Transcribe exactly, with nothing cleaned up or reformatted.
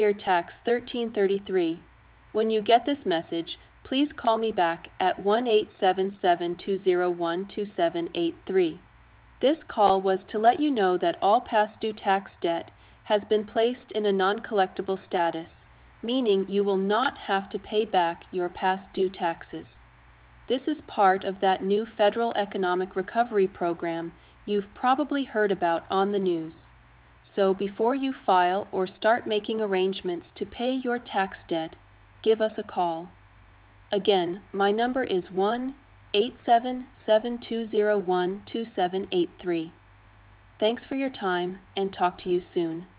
Year Tax thirteen thirty-three. When you get this message, please call me back at one eight seven seven, two zero one, two seven eight three. This call was to let you know that all past due tax debt has been placed in a non-collectible status, meaning you will not have to pay back your past due taxes. This is part of that new federal economic recovery program you've probably heard about on the news. So before you file or start making arrangements to pay your tax debt, give us a call. Again, my number is one eight seven seven, two zero one, two seven eight three. Thanks for your time, and talk to you soon.